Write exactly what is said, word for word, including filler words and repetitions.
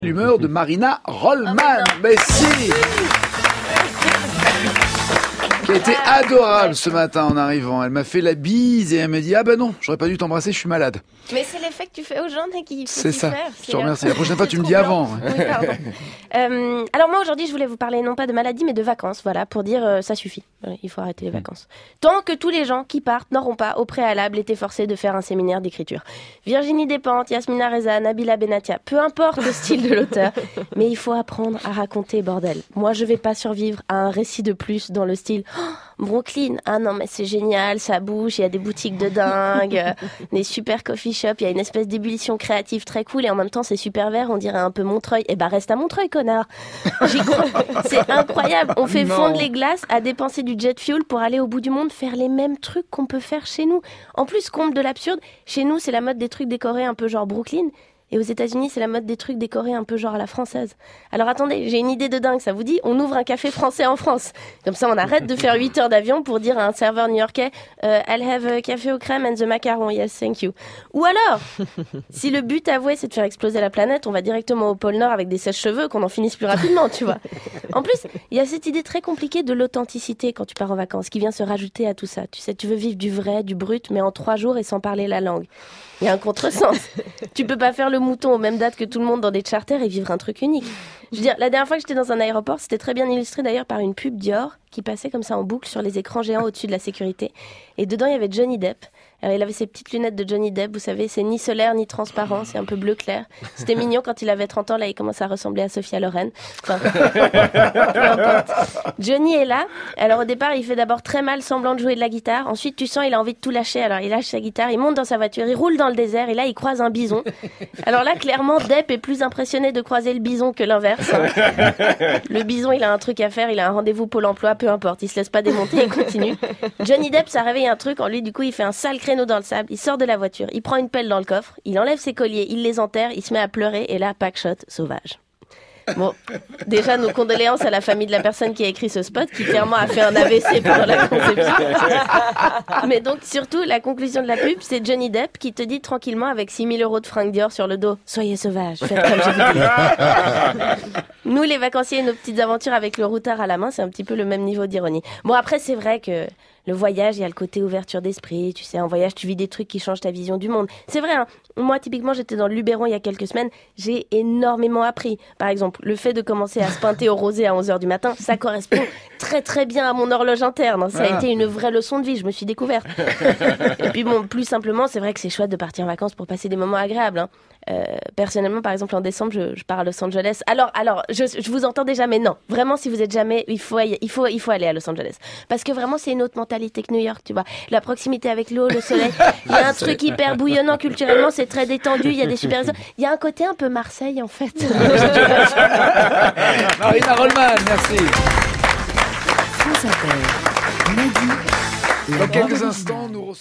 L'humeur de Marina Rollman. Oh, mais si Qui a été adorable ce matin en arrivant. Elle m'a fait la bise et elle me dit « Ah ben non, j'aurais pas dû t'embrasser, je suis malade. » Mais c'est l'effet que tu fais aux gens et qu'il faut C'est ça, faire. je te remercie. La prochaine fois, tu me dis avant. Oui, pardon. euh, alors moi, aujourd'hui, je voulais vous parler non pas de maladie, mais de vacances. Voilà, pour dire euh, ça suffit. Voilà, il faut arrêter les vacances. Tant que tous les gens qui partent n'auront pas, au préalable, été forcés de faire un séminaire d'écriture. Virginie Despentes, Yasmina Reza, Nabila Benatia, peu importe le style de l'auteur, mais il faut apprendre à raconter, bordel. Moi, je vais pas survivre à un récit de plus dans le style oh, Brooklyn, ah non mais c'est génial, ça bouge, il y a des boutiques de dingue, euh, des super coffee shops, il y a une espèce d'ébullition créative très cool et en même temps c'est super vert, on dirait un peu Montreuil. Eh ben reste à Montreuil, connard. J'y crois. C'est incroyable, on fait non. fondre les glaces à dépenser du jet fuel pour aller au bout du monde faire les mêmes trucs qu'on peut faire chez nous. En plus, comble de l'absurde, chez nous c'est la mode des trucs décorés un peu genre Brooklyn. Et aux États-Unis, c'est la mode des trucs décorés un peu genre à la française. Alors attendez, j'ai une idée de dingue, ça vous dit ? On ouvre un café français en France. Comme ça, on arrête de faire huit heures d'avion pour dire à un serveur new-yorkais euh, « I'll have a café au crème and the macaron, yes, thank you ». Ou alors, si le but avoué, c'est de faire exploser la planète, on va directement au pôle Nord avec des sèche-cheveux, qu'on en finisse plus rapidement, tu vois. En plus, il y a cette idée très compliquée de l'authenticité quand tu pars en vacances, qui vient se rajouter à tout ça. Tu sais, tu veux vivre du vrai, du brut, mais en trois jours et sans parler la langue. Il y a un contresens. Tu peux pas faire le mouton aux mêmes dates que tout le monde dans des charters et vivre un truc unique. Je veux dire, la dernière fois que j'étais dans un aéroport, c'était très bien illustré d'ailleurs par une pub Dior qui passait comme ça en boucle sur les écrans géants au-dessus de la sécurité. Et dedans, il y avait Johnny Depp. Alors, il avait ses petites lunettes de Johnny Depp, vous savez, c'est ni solaire ni transparent, c'est un peu bleu clair. C'était mignon quand il avait trente ans, là, il commence à ressembler à Sophia Loren. Enfin, peu importe. Johnny est là. Alors, au départ, il fait d'abord très mal semblant de jouer de la guitare. Ensuite, tu sens, il a envie de tout lâcher. Alors, il lâche sa guitare, il monte dans sa voiture, il roule dans le désert et là, il croise un bison. Alors là, clairement, Depp est plus impressionné de croiser le bison que l'inverse. Le bison, il a un truc à faire, il a un rendez-vous Pôle emploi, peu importe. Il se laisse pas démonter, il continue. Johnny Depp, ça réveille un truc en lui, du coup, il fait un sale créneau dans le sable, il sort de la voiture, il prend une pelle dans le coffre, il enlève ses colliers, il les enterre, il se met à pleurer et là, packshot sauvage. Bon, déjà nos condoléances à la famille de la personne qui a écrit ce spot, qui clairement a fait un A V C pendant la conception. Mais donc surtout, la conclusion de la pub, c'est Johnny Depp qui te dit tranquillement avec six mille euros de fringues Dior sur le dos, soyez sauvage, faites comme je vous dis. Nous les vacanciers et nos petites aventures avec le routard à la main, c'est un petit peu le même niveau d'ironie. Bon après c'est vrai que le voyage, il y a le côté ouverture d'esprit, tu sais, en voyage, tu vis des trucs qui changent ta vision du monde. C'est vrai, hein. Moi, typiquement, j'étais dans le Luberon il y a quelques semaines, j'ai énormément appris. Par exemple, le fait de commencer à se peinter au rosé à onze heures du matin, ça correspond très très bien à mon horloge interne. Ça a été une vraie leçon de vie, je me suis découverte. Et puis bon, plus simplement, c'est vrai que c'est chouette de partir en vacances pour passer des moments agréables, hein. Euh, personnellement, par exemple, en décembre, je, je pars à Los Angeles. Alors, alors, je, je vous entends déjà, mais non. Vraiment, si vous êtes jamais, il faut, il faut, il faut aller à Los Angeles. Parce que vraiment, c'est une autre mentalité que New York, tu vois. La proximité avec l'eau, le soleil. Il y a un truc hyper bouillonnant culturellement, c'est très détendu. Il y a des super réseaux. Il y a un côté un peu Marseille, en fait. Marina Rollman, merci. France Inter. Midi. Dans quelques instants, nous